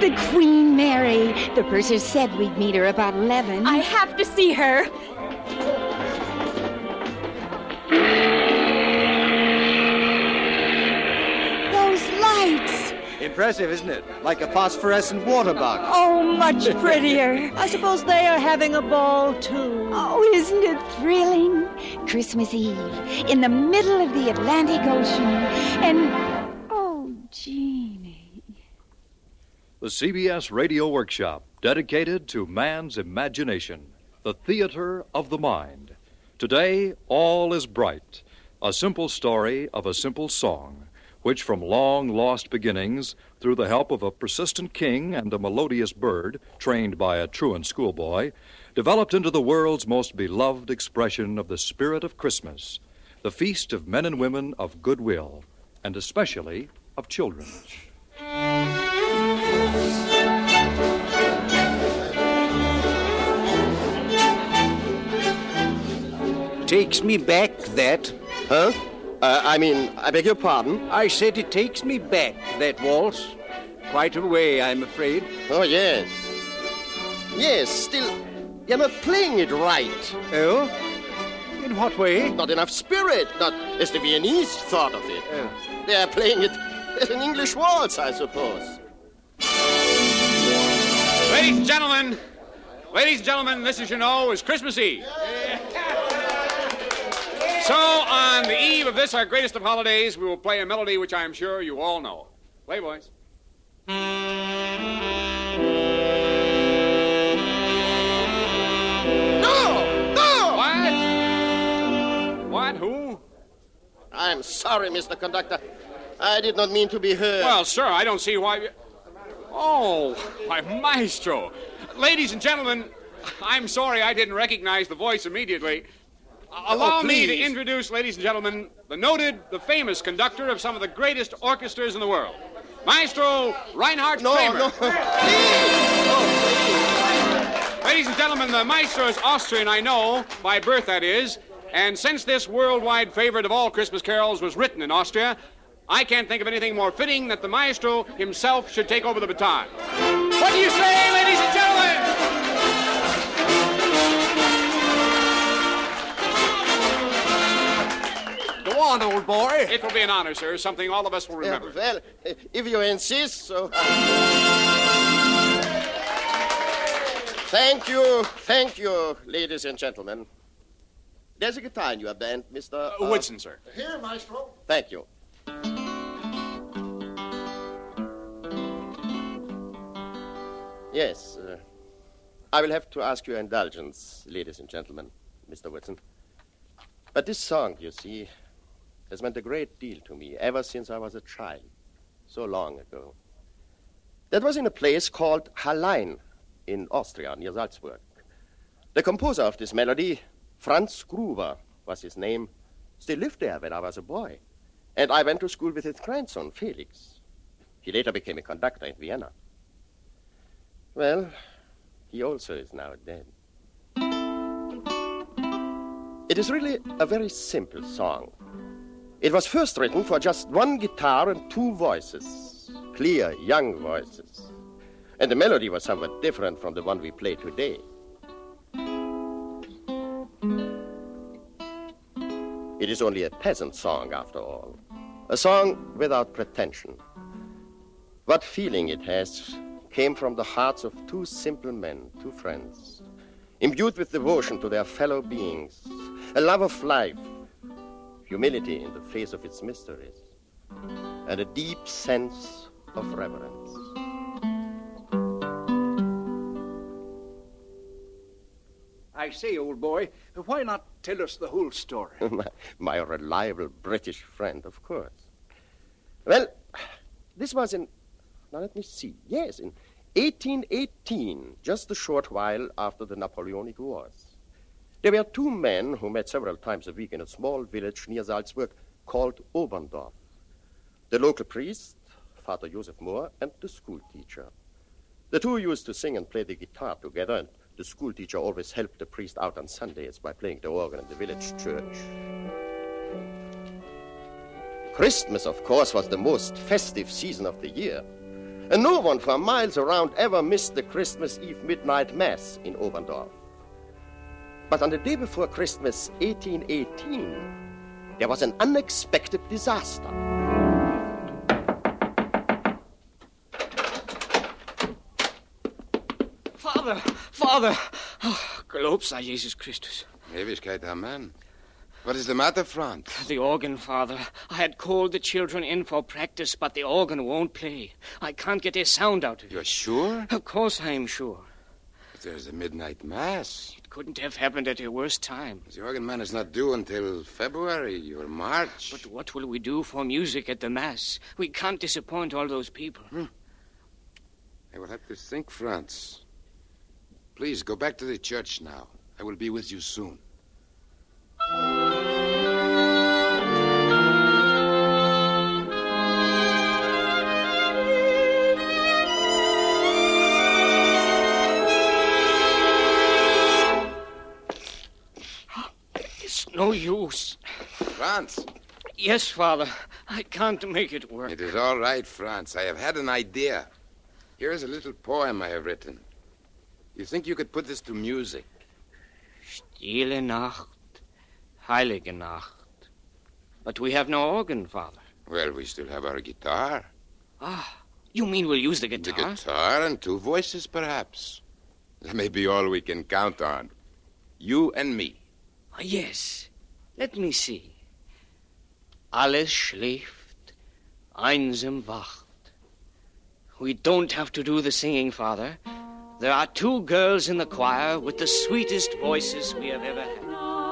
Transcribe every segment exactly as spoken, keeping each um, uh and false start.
The Queen Mary. The purser said we'd meet her about eleven. I have to see her. Those lights. Impressive, isn't it? Like a phosphorescent water bug. Oh, much prettier. I suppose they are having a ball, too. Oh, isn't it thrilling? Christmas Eve, in the middle of the Atlantic Ocean, and... Oh, Jeannie. The C B S Radio Workshop, dedicated to man's imagination, the theater of the mind. Today, all is bright, a simple story of a simple song, which from long-lost beginnings, through the help of a persistent king and a melodious bird, trained by a truant schoolboy, developed into the world's most beloved expression of the spirit of Christmas, the feast of men and women of goodwill, and especially of children. Takes me back, that. Huh? Uh, I mean, I beg your pardon? I said it takes me back, that waltz. Quite a way, I'm afraid. Oh, yes. Yes, still, you're not playing it right. Oh? In what way? Not enough spirit, not as the Viennese thought of it. Oh. They're playing it as an English waltz, I suppose. Ladies and gentlemen, ladies and gentlemen, this, as you know, is Christmas Eve. So, on the eve of this, our greatest of holidays, we will play a melody which I am sure you all know. Play, boys. No! No! What? What? Who? I'm sorry, Mister Conductor. I did not mean to be heard. Well, sir, I don't see why... Oh, my maestro. Ladies and gentlemen, I'm sorry I didn't recognize the voice immediately. Allow oh, me to introduce, ladies and gentlemen, the noted, the famous conductor of some of the greatest orchestras in the world, Maestro Reinhard no, Kramer. No, please. Oh, please. Ladies and gentlemen, the maestro is Austrian, I know, by birth, that is, and since this worldwide favorite of all Christmas carols was written in Austria, I can't think of anything more fitting that the maestro himself should take over the baton. What do you say, ladies and gentlemen? Go on, old boy. It will be an honor, sir, something all of us will remember. Uh, well, if you insist, so... Thank you, thank you, ladies and gentlemen. There's a guitar in your band, Mister Uh, uh, Woodson, sir. Here, Maestro. Thank you. Yes, uh, I will have to ask your indulgence, ladies and gentlemen, Mister Woodson. But this song, you see, has meant a great deal to me ever since I was a child, so long ago. That was in a place called Hallein in Austria, near Salzburg. The composer of this melody, Franz Gruber, was his name, still lived there when I was a boy. And I went to school with his grandson, Felix. He later became a conductor in Vienna. Well, he also is now dead. It is really a very simple song. It was first written for just one guitar and two voices, clear, young voices. And the melody was somewhat different from the one we play today. It is only a peasant song, after all. A song without pretension. What feeling it has came from the hearts of two simple men, two friends, imbued with devotion to their fellow beings, a love of life, humility in the face of its mysteries, and a deep sense of reverence. I say, old boy, why not tell us the whole story? my, my reliable British friend, of course. Well, this was in, now let me see, yes, in eighteen eighteen, just a short while after the Napoleonic Wars. There were two men who met several times a week in a small village near Salzburg called Oberndorf. The local priest, Father Joseph Mohr, and the schoolteacher. The two used to sing and play the guitar together, and the schoolteacher always helped the priest out on Sundays by playing the organ in the village church. Christmas, of course, was the most festive season of the year. And no one for miles around ever missed the Christmas Eve midnight mass in Oberndorf. But on the day before Christmas, eighteen eighteen, there was an unexpected disaster. Father, Father! Oh, gelobt sei Jesus Christus. Ewigkeit, Amen. What is the matter, Franz? The organ, Father. I had called the children in for practice, but the organ won't play. I can't get a sound out of it. You're sure? Of course I am sure. But there's a midnight mass. It couldn't have happened at a worse time. The organ man is not due until February or March. But what will we do for music at the mass? We can't disappoint all those people. Hmm. I will have to think, Franz. Please, go back to the church now. I will be with you soon. It's no use. Franz. Yes, Father. I can't make it work. It is all right, Franz. I have had an idea. Here is a little poem I have written. You think you could put this to music? Stille Nacht, heilige Nacht. But we have no organ, Father. Well, we still have our guitar. Ah, you mean we'll use the guitar? The guitar and two voices, perhaps. That may be all we can count on. You and me. Ah, yes. Let me see. Alles schläft, einsam wacht. We don't have to do the singing, Father. There are two girls in the choir with the sweetest voices we have ever had.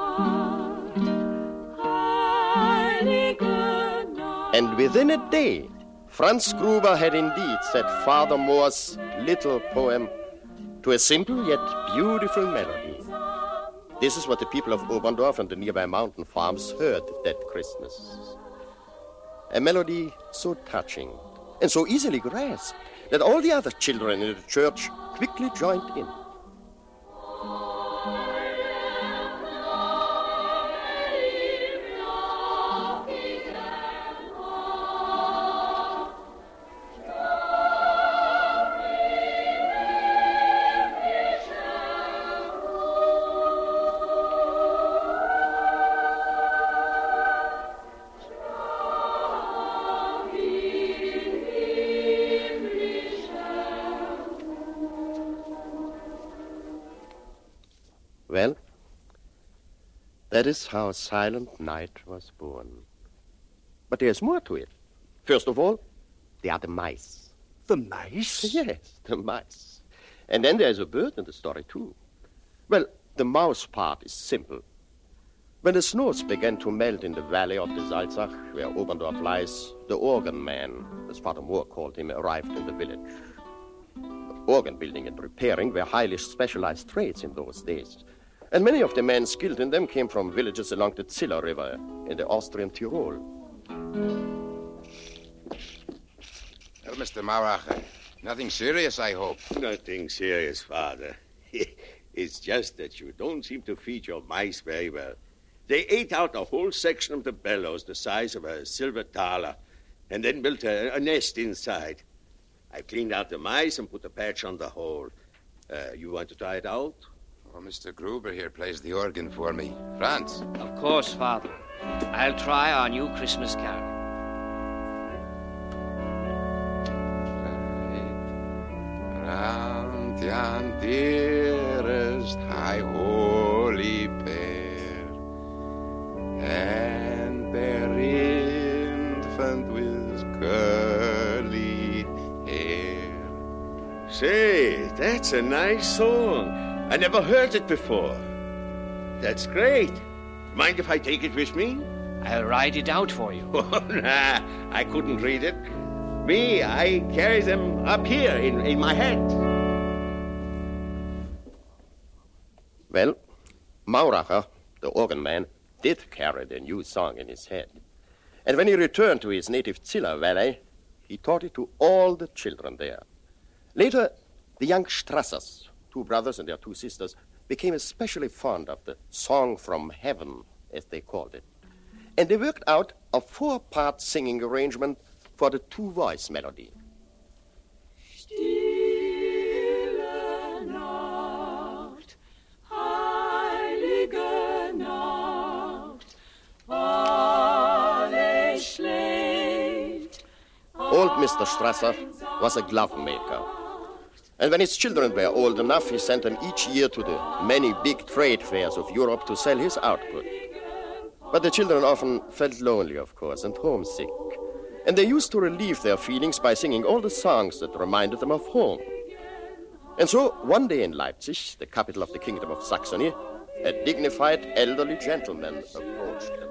And within a day, Franz Gruber had indeed set Father Moore's little poem to a simple yet beautiful melody. This is what the people of Oberndorf and the nearby mountain farms heard that Christmas. A melody so touching and so easily grasped that all the other children in the church quickly joined in. Well, that is how Silent Night was born. But there's more to it. First of all, there are the mice. The mice? Yes, the mice. And then there's a bird in the story, too. Well, the mouse part is simple. When the snows began to melt in the valley of the Salzach, where Oberndorf lies, the organ man, as Father Moore called him, arrived in the village. Organ building and repairing were highly specialized trades in those days. And many of the men skilled in them came from villages along the Ziller River in the Austrian Tyrol. Well, Mister Mauracher, nothing serious, I hope. Nothing serious, Father. It's just that you don't seem to feed your mice very well. They ate out a whole section of the bellows the size of a silver thaler and then built a, a nest inside. I cleaned out the mice and put a patch on the hole. Uh, you want to try it out? Oh, Mister Gruber here plays the organ for me. Franz? Of course, Father. I'll try our new Christmas carol. Round yon dearest high holy pair, and their infant with curly hair. Say, that's a nice song. I never heard it before. That's great. Mind if I take it with me? I'll write it out for you. Oh, nah, I couldn't read it. Me, I carry them up here in, in my head. Well, Mauracher, the organ man, did carry the new song in his head. And when he returned to his native Ziller Valley, he taught it to all the children there. Later, the young Strassers, two brothers and their two sisters, became especially fond of the Song from Heaven, as they called it. And they worked out a four-part singing arrangement for the two-voice melody. Mister Strasser was a glove maker. And when his children were old enough, he sent them each year to the many big trade fairs of Europe to sell his output. But the children often felt lonely, of course, and homesick. And they used to relieve their feelings by singing all the songs that reminded them of home. And so, one day in Leipzig, the capital of the Kingdom of Saxony, a dignified elderly gentleman approached them.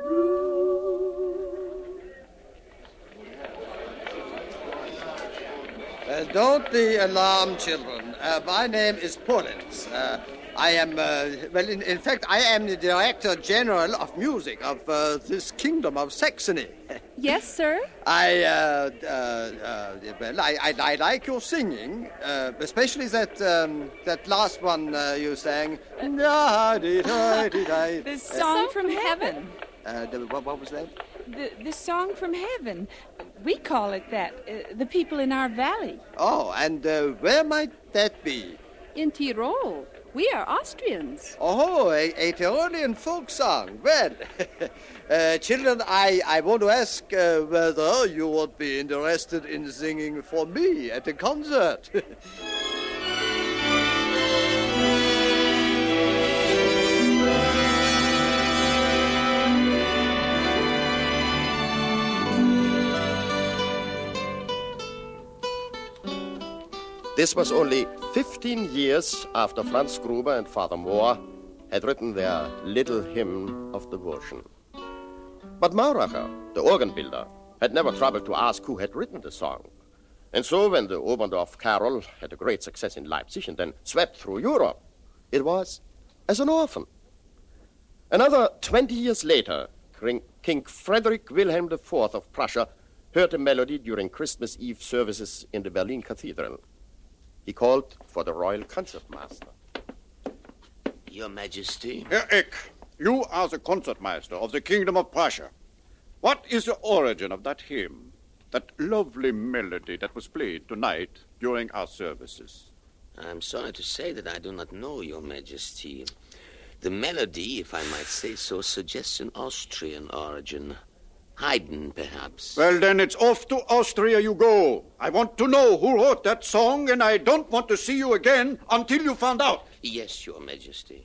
Uh, don't be alarmed, children. Uh, my name is Polenz. Uh, I am, uh, well, in, in fact, I am the Director General of Music of uh, this Kingdom of Saxony. Yes, sir? I, uh, uh, uh, well, I, I, I like your singing, uh, especially that um, that last one uh, you sang. The song from heaven. Uh, the, what, what was that? The, the song from heaven. We call it that. Uh, the people in our valley. Oh, and uh, where might that be? In Tyrol. We are Austrians. Oh, a, a Tyrolean folk song. Well, uh, children, I, I want to ask uh, whether you would be interested in singing for me at a concert. This was only fifteen years after Franz Gruber and Father Mohr had written their little hymn of devotion. But Mauracher, the organ builder, had never troubled to ask who had written the song. And so when the Oberndorf Carol had a great success in Leipzig and then swept through Europe, it was as an orphan. Another twenty years later, King Frederick Wilhelm the Fourth of Prussia heard the melody during Christmas Eve services in the Berlin Cathedral. He called for the royal concertmaster. Your Majesty? Herr Eck, you are the concertmaster of the Kingdom of Prussia. What is the origin of that hymn, that lovely melody that was played tonight during our services? I'm sorry to say that I do not know, Your Majesty. The melody, if I might say so, suggests an Austrian origin. Haydn, perhaps. Well, then it's off to Austria you go. I want to know who wrote that song, and I don't want to see you again until you found out. Yes, Your Majesty.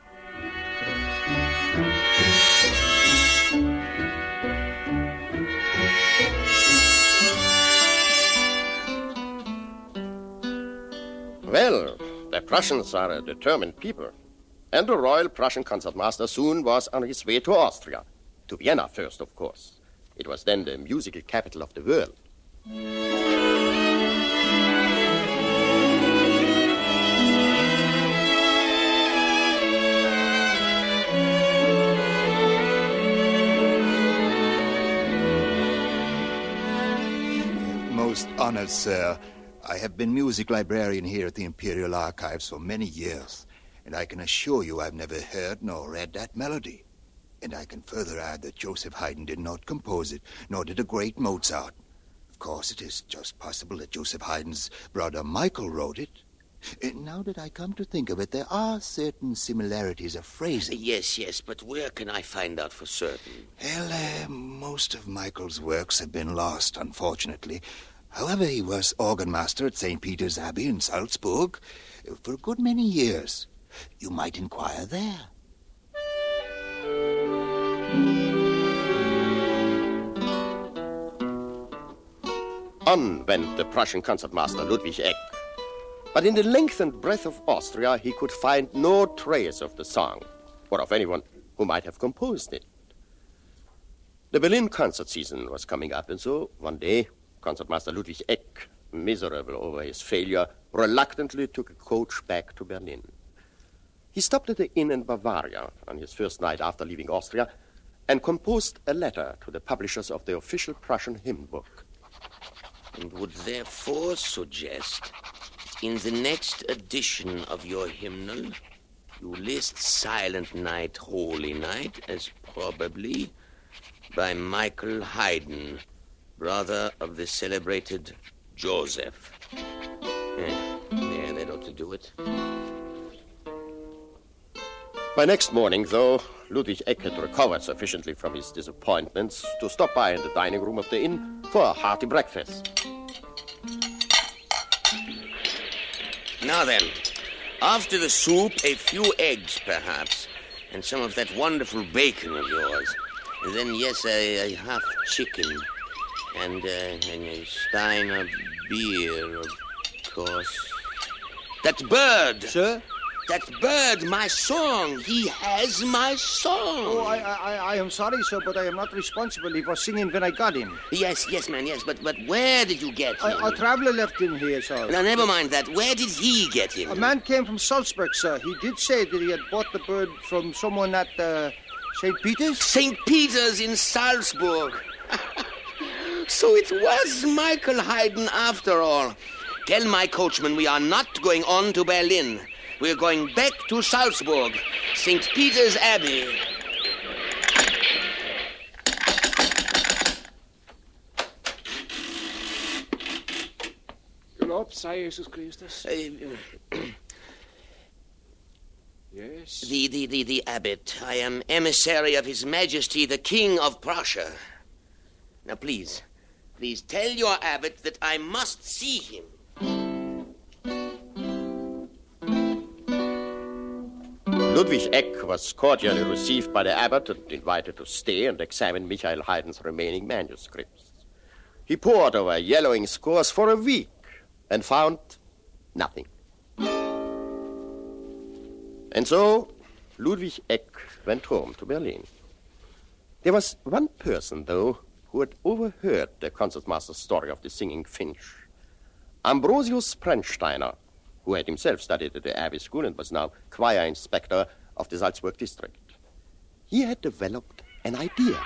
Well, the Prussians are a determined people. And the royal Prussian concertmaster soon was on his way to Austria. To Vienna first, of course. It was then the musical capital of the world. Most honored, sir. I have been music librarian here at the Imperial Archives for many years, and I can assure you I've never heard nor read that melody. And I can further add that Joseph Haydn did not compose it, nor did the great Mozart. Of course, it is just possible that Joseph Haydn's brother Michael wrote it. And now that I come to think of it, there are certain similarities of phrasing. Yes, yes, but where can I find out for certain? Well, uh, most of Michael's works have been lost, unfortunately. However, he was organ master at Saint Peter's Abbey in Salzburg for a good many years. You might inquire there. On went the Prussian concertmaster Ludwig Eck. But in the length and breadth of Austria, he could find no trace of the song, or of anyone who might have composed it. The Berlin concert season was coming up, and so one day, Concertmaster Ludwig Eck, miserable over his failure, reluctantly took a coach back to Berlin. He stopped at the inn in Bavaria on his first night after leaving Austria and composed a letter to the publishers of the official Prussian hymn book. And would therefore suggest in the next edition of your hymnal you list Silent Night, Holy Night as probably by Michael Haydn, brother of the celebrated Joseph. Yeah, yeah, that ought to do it. By next morning, though, Ludwig Eck had recovered sufficiently from his disappointments to stop by in the dining room of the inn for a hearty breakfast. Now then, after the soup, a few eggs, perhaps, and some of that wonderful bacon of yours. And then, yes, a, a half chicken, and, uh, and a stein of beer, of course. That bird! Sir? That bird, my song. He has my song. Oh, I, I, I am sorry, sir, but I am not responsible for singing when I got him. Yes, yes, man, yes, but, but where did you get him? A, a traveler left him here, sir. Now, never mind that. Where did he get him? A man came from Salzburg, sir. He did say that he had bought the bird from someone at uh, Saint Peter's. Saint Peter's in Salzburg. So it was Michael Haydn after all. Tell my coachman we are not going on to Berlin. We're going back to Salzburg, Saint Peter's Abbey. Gelobt sei Jesus Christus. Uh, yes? The, the, the, the abbot. I am emissary of His Majesty, the King of Prussia. Now, please, please tell your abbot that I must see him. Ludwig Eck was cordially received by the abbot and invited to stay and examine Michael Haydn's remaining manuscripts. He pored over yellowing scores for a week and found nothing. And so Ludwig Eck went home to Berlin. There was one person, though, who had overheard the concertmaster's story of the singing finch. Ambrosius Prenzsteiner, who had himself studied at the Abbey School and was now choir inspector of the Salzburg district. He had developed an idea.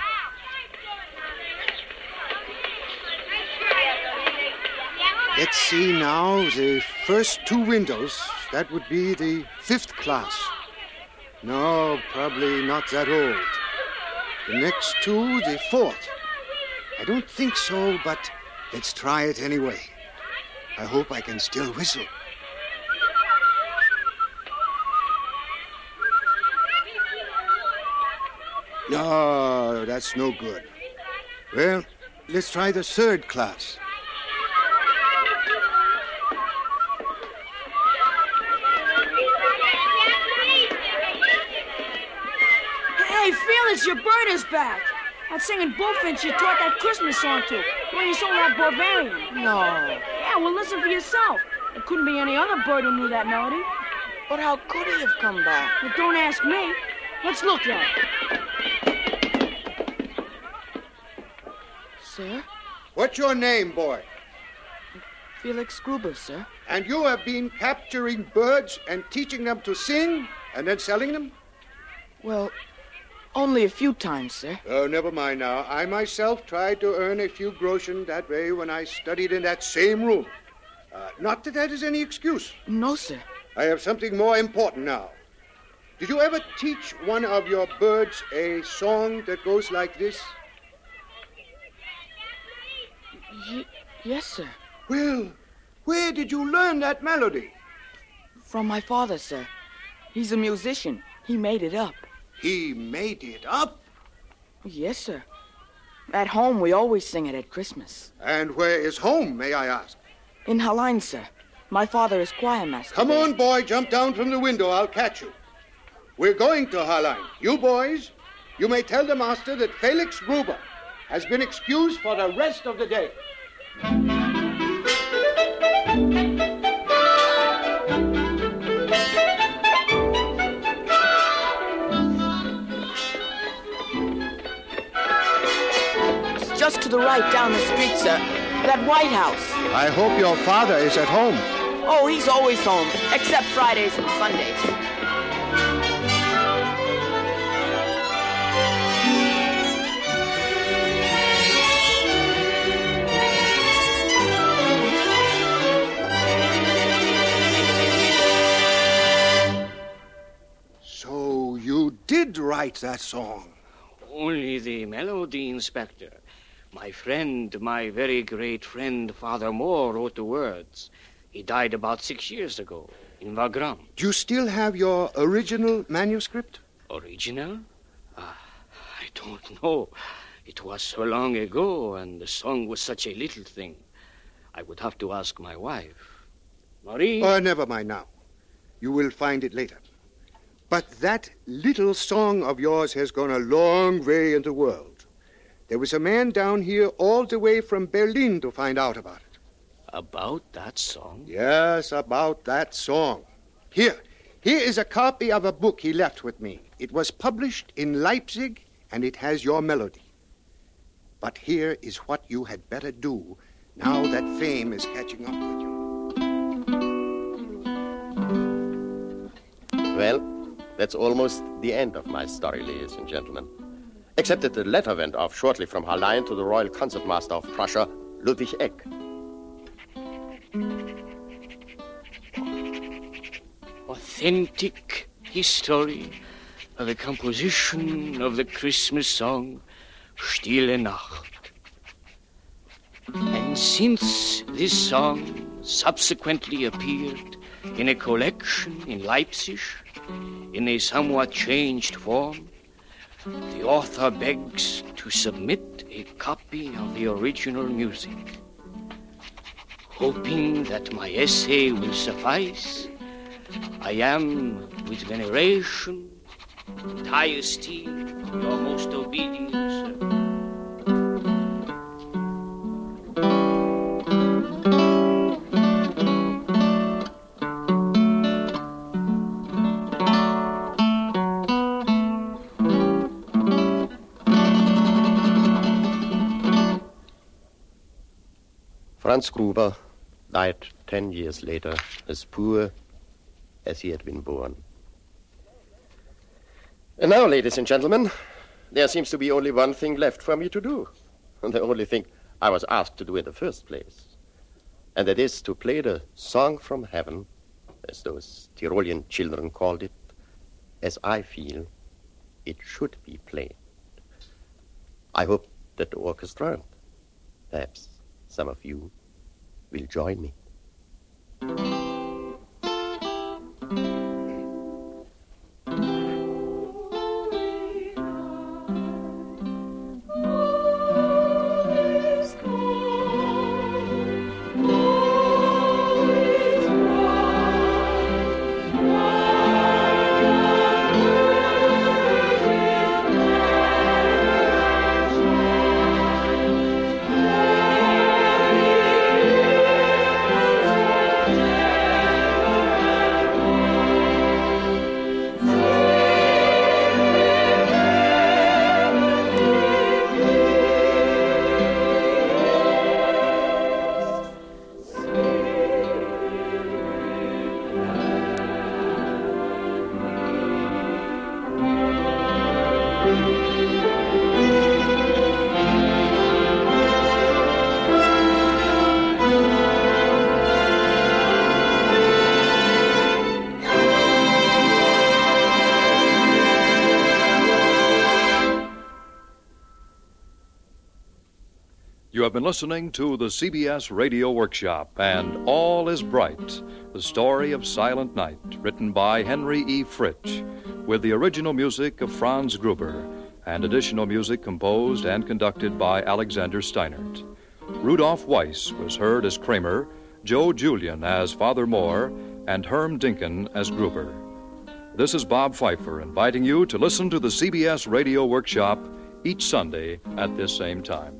Let's see now, the first two windows, that would be the fifth class. No, probably not that old. The next two, the fourth. I don't think so, but let's try it anyway. I hope I can still whistle. No, that's no good. Well, let's try the third class. Hey, Felix, your bird is back. That singing bullfinch you taught that Christmas song to when you saw that Bavarian. No. Yeah, well, listen for yourself. It couldn't be any other bird who knew that melody. But how could he have come back? Well, don't ask me. Let's look at it. Sir? What's your name, boy? Felix Gruber, sir. And you have been capturing birds and teaching them to sing and then selling them? Well, only a few times, sir. Oh, never mind now. I myself tried to earn a few groschen that way when I studied in that same room. Uh, not that that is any excuse. No, sir. I have something more important now. Did you ever teach one of your birds a song that goes like this? Y- yes, sir. Well, where did you learn that melody? From my father, sir. He's a musician. He made it up. He made it up? Yes, sir. At home, we always sing it at Christmas. And where is home, may I ask? In Hallein, sir. My father is choir master. Come on, boy. Jump down from the window. I'll catch you. We're going to Hallein. You boys, you may tell the master that Felix Gruber has been excused for the rest of the day. It's just to the right down the street, sir. That White House. I hope your father is at home. Oh, he's always home, except Fridays and Sundays. So you did write that song? Only the melody, Inspector. My friend, my very great friend, Father Moore, wrote the words. He died about six years ago in Wagram. Do you still have your original manuscript? Original? Ah, I don't know. It was so long ago, and the song was such a little thing. I would have to ask my wife. Marie? Oh, never mind now. You will find it later. But that little song of yours has gone a long way in the world. There was a man down here all the way from Berlin to find out about it. About that song? Yes, about that song. Here, here is a copy of a book he left with me. It was published in Leipzig, and it has your melody. But here is what you had better do now that fame is catching up with you. Well, that's almost the end of my story, ladies and gentlemen. Except that the letter went off shortly from Harlein to the Royal Concertmaster of Prussia, Ludwig Eck. Authentic history of the composition of the Christmas song, Stille Nacht. And since this song subsequently appeared in a collection in Leipzig in a somewhat changed form, the author begs to submit a copy of the original music. Hoping that my essay will suffice, I am, with veneration and high esteem, your most obedient servant. Franz Gruber died ten years later, as poor as he had been born. And now, ladies and gentlemen, there seems to be only one thing left for me to do, and the only thing I was asked to do in the first place, and that is to play the Song from Heaven, as those Tyrolean children called it, as I feel it should be played. I hope that the orchestra, perhaps some of you, will join me. You have been listening to the C B S Radio Workshop and All is Bright, the story of Silent Night, written by Henry E. Fritsch, with the original music of Franz Gruber and additional music composed and conducted by Alexander Steinert. Rudolph Weiss was heard as Kramer, Joe Julian as Father Moore, and Herm Dinkin as Gruber. This is Bob Pfeiffer inviting you to listen to the C B S Radio Workshop each Sunday at this same time.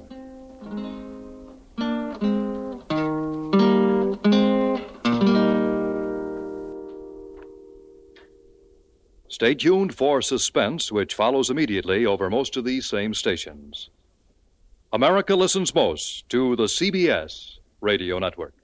Stay tuned for Suspense, which follows immediately over most of these same stations. America listens most to the C B S Radio Network.